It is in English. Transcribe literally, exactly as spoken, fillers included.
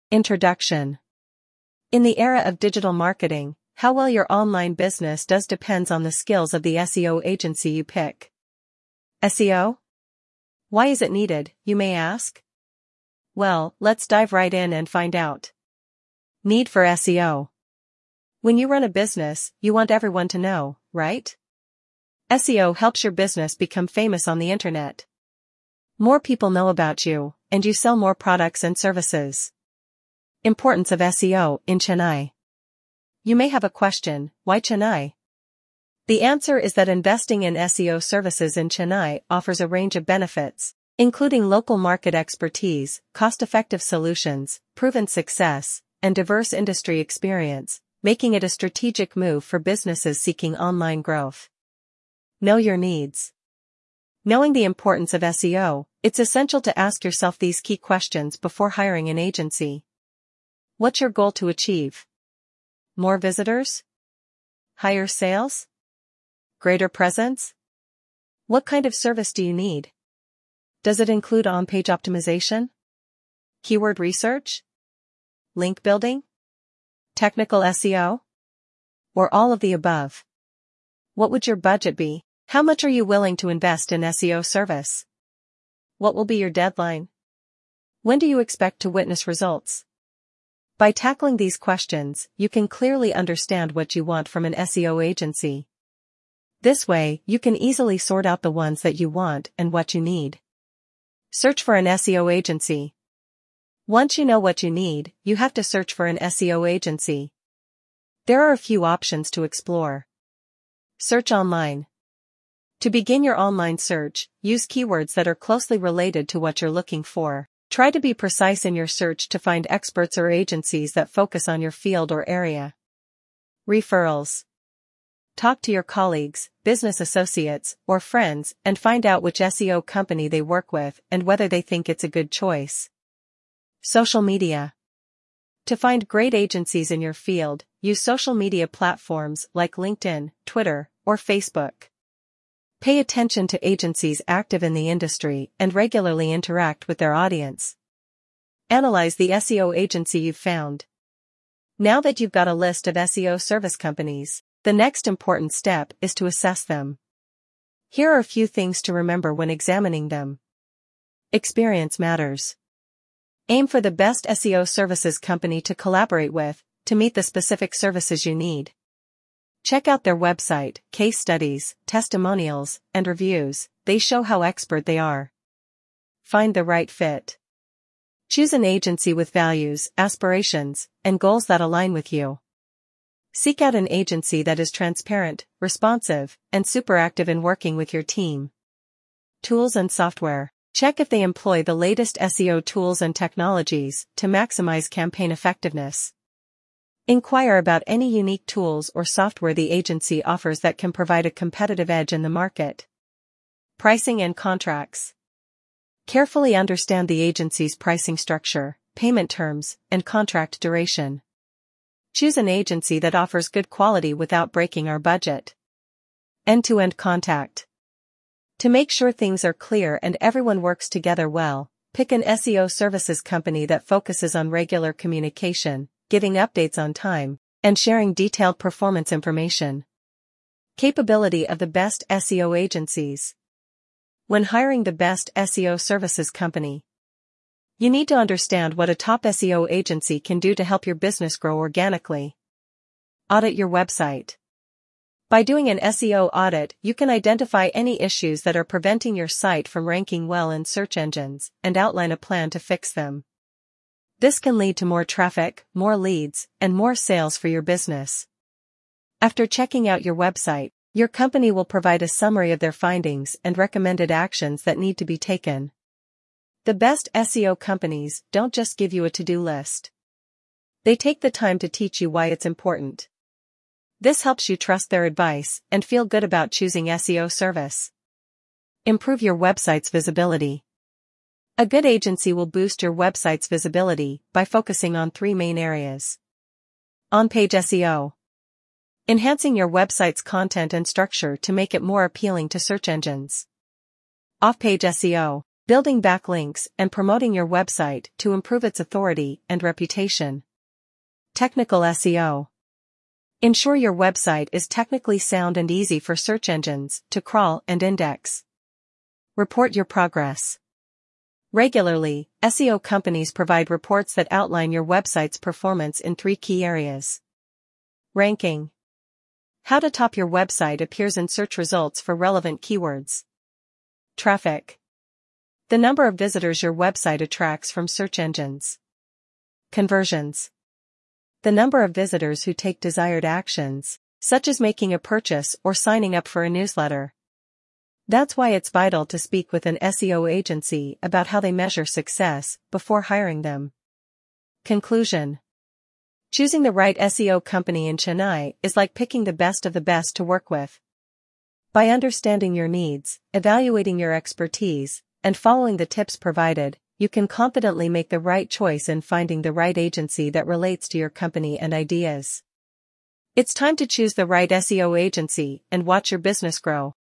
Introduction. In the era of digital marketing, how well your online business does depends on the skills of the S E O agency you pick. S E O? Why is it needed, you may ask? Well, let's dive right in and find out. Need for S E O. When you run a business, you want everyone to know, right? S E O helps your business become famous on the internet. More people know about you, and you sell more products and services. Importance of S E O in Chennai. You may have a question, why Chennai? The answer is that investing in S E O services in Chennai offers a range of benefits, including local market expertise, cost-effective solutions, proven success, and diverse industry experience, making it a strategic move for businesses seeking online growth. Know your needs. Knowing the importance of S E O, it's essential to ask yourself these key questions before hiring an agency. What's your goal to achieve? More visitors? Higher sales? Greater presence? What kind of service do you need? Does it include on-page optimization? Keyword research? Link building? Technical S E O? Or all of the above? What would your budget be? How much are you willing to invest in S E O service? What will be your deadline? When do you expect to witness results? By tackling these questions, you can clearly understand what you want from an S E O agency. This way, you can easily sort out the ones that you want and what you need. Search for an S E O agency. Once you know what you need, you have to search for an S E O agency. There are a few options to explore. Search online. To begin your online search, use keywords that are closely related to what you're looking for. Try to be precise in your search to find experts or agencies that focus on your field or area. Referrals. Talk to your colleagues, business associates, or friends and find out which S E O company they work with and whether they think it's a good choice. Social media. To find great agencies in your field, use social media platforms like LinkedIn, Twitter, or Facebook. Pay attention to agencies active in the industry and regularly interact with their audience. Analyze the S E O agency you've found. Now that you've got a list of S E O service companies, the next important step is to assess them. Here are a few things to remember when examining them. Experience matters. Aim for the best S E O services company to collaborate with, to meet the specific services you need. Check out their website, case studies, testimonials, and reviews. They show how expert they are. Find the right fit. Choose an agency with values, aspirations, and goals that align with you. Seek out an agency that is transparent, responsive, and super active in working with your team. Tools and software. Check if they employ the latest S E O tools and technologies to maximize campaign effectiveness. Inquire about any unique tools or software the agency offers that can provide a competitive edge in the market. Pricing and contracts. Carefully understand the agency's pricing structure, payment terms, and contract duration. Choose an agency that offers good quality without breaking our budget. End-to-end contact. To make sure things are clear and everyone works together well, pick an S E O services company that focuses on regular communication, giving updates on time, and sharing detailed performance information. Capability of the best S E O agencies. When hiring the best S E O services company, you need to understand what a top S E O agency can do to help your business grow organically. Audit your website. By doing an S E O audit, you can identify any issues that are preventing your site from ranking well in search engines, and outline a plan to fix them. This can lead to more traffic, more leads, and more sales for your business. After checking out your website, your company will provide a summary of their findings and recommended actions that need to be taken. The best S E O companies don't just give you a to-do list. They take the time to teach you why it's important. This helps you trust their advice and feel good about choosing S E O service. Improve your website's visibility. A good agency will boost your website's visibility by focusing on three main areas. On-page S E O. Enhancing your website's content and structure to make it more appealing to search engines. Off-page S E O. Building backlinks and promoting your website to improve its authority and reputation. Technical S E O. Ensure your website is technically sound and easy for search engines to crawl and index. Report your progress. Regularly, S E O companies provide reports that outline your website's performance in three key areas. Ranking. How to top your website appears in search results for relevant keywords. Traffic. The number of visitors your website attracts from search engines. Conversions. The number of visitors who take desired actions, such as making a purchase or signing up for a newsletter. That's why it's vital to speak with an S E O agency about how they measure success before hiring them. Conclusion. Choosing the right S E O company in Chennai is like picking the best of the best to work with. By understanding your needs, evaluating your expertise, and following the tips provided, you can confidently make the right choice in finding the right agency that relates to your company and ideas. It's time to choose the right S E O agency and watch your business grow.